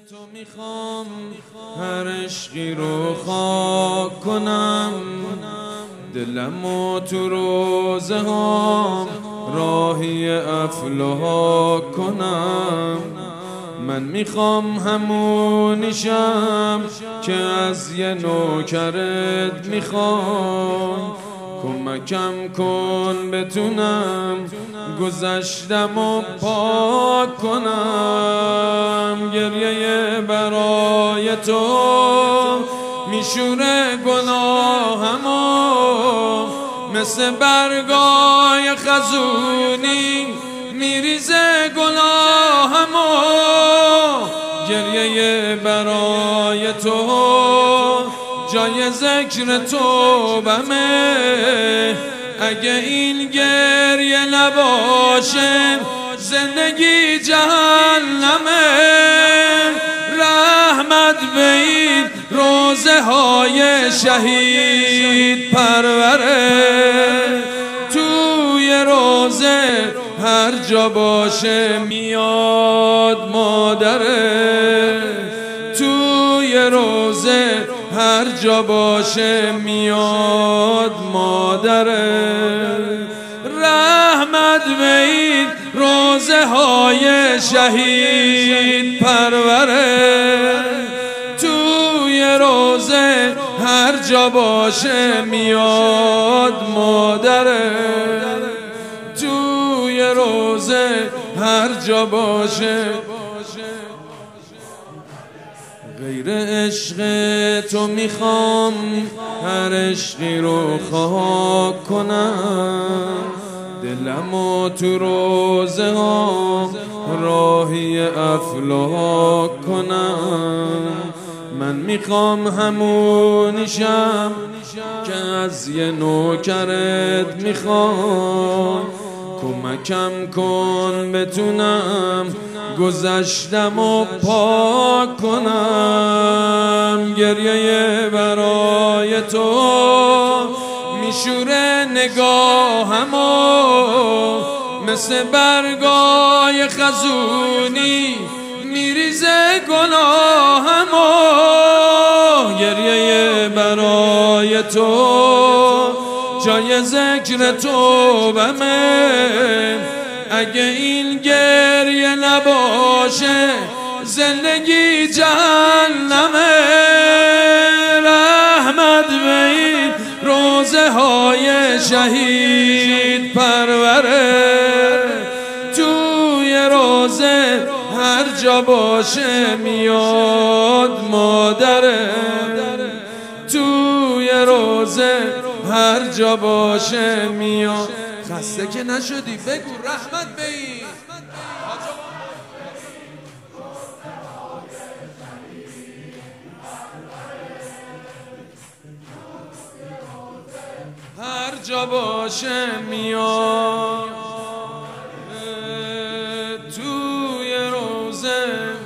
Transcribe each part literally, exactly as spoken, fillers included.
تو میخوام هر عشقی رو خاک کنم، دلمو تو روزه ها راهی افلاک کنم. من میخوام همونیشم که از یه نوکرت میخوای، کمکم کن بتونم گذشتم و پاک کنم. گریه برای تو میشوره گناهمو، مثل برگای خزونی میریزه گناهمو. گریه برای تو جای ذکر توبمه، اگه این گریه نباشه زندگی جهنمه. رحمت به این روزه های شهید پروره، توی روزه هر جا باشه میاد مادره، توی روزه هر جا باشه میاد مادره. رحمت به این روزه های شهید پروره، توی روزه هر جا باشه میاد مادره، توی روزه هر جا باشه. غیر عشق تو میخوام هر عشقی رو خاک کنم، دلمو تو روزه ها راهی افلاک کنم. من میخوام همونیشم که از یه نوکرت میخوام، کمکم کن بتونم گذشتم و پاک کنم. گریه برای تو میشوره نگاهمو، مثل برگای خزونی میریزه گناهمو. گریه برای تو جای ذکر توبمه، اگه این گریه نباشه زندگی جهنمه. رحمت به این روزه های شهید پروره، توی روزه هر جا باشه میاد مادره، توی روزه هر جا باشه میاد. خسته که نشدی بگو رحمت به این هر جا باشه میاد، توی روزه.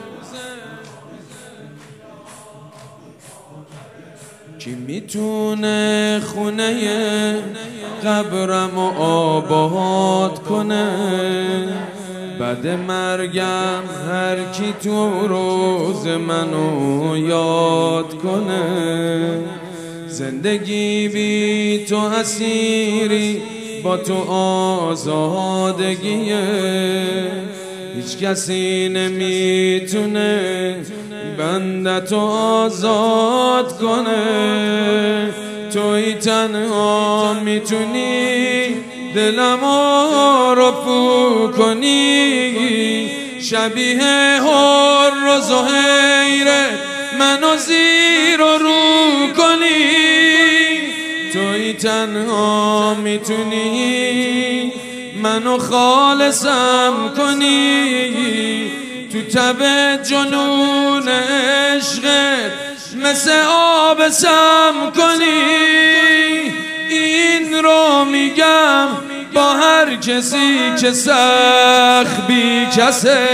کی میتونه خونه قبرم و آباد کنه؟ بعد مرگم هر کی تو روز منو یاد کنه. زندگی بی تو اسیری، با تو آزادگیه. هیچ کسی نمیتونه بندتو آزاد کنه. توی تنها میتونی دلمو رفو کنی، شبیه حر و زهیره منو زیر و رو کنی. توی تنها میتونی منو خالصم کنی، تو تب جنون عشقت مثل آب سم کنی. این رو میگم با هر کسی که سخت بی کسه،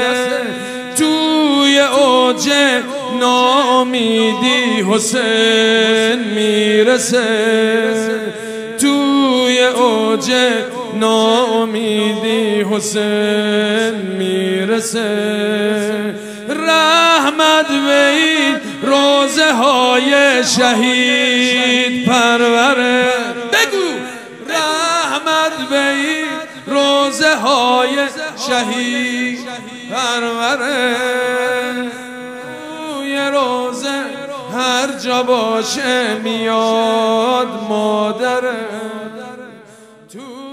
توی اوج ناامیدی حسین میرسه، توی اوج ناامیدی حسین میرسه. رحمت شهید پروره. بگو رحمت به این روزه های شهید پروره. یه روزه هر جا باشه میاد مادره. تو